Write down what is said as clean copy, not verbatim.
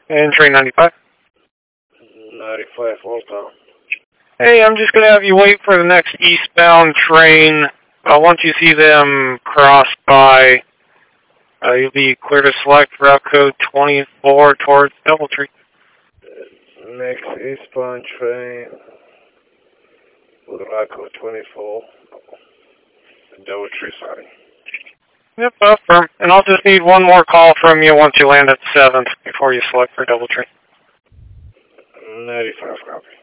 And train 95. 95, hold on. Hey, I'm just going to have you wait for the next eastbound train. Once you see them cross by, you'll be clear to select route code 24 towards Doubletree. Next eastbound train with route code 24. Doubletree, sorry. Yep, affirm. And I'll just need one more call from you once you land at 7th before you select for Doubletree. 95, copy.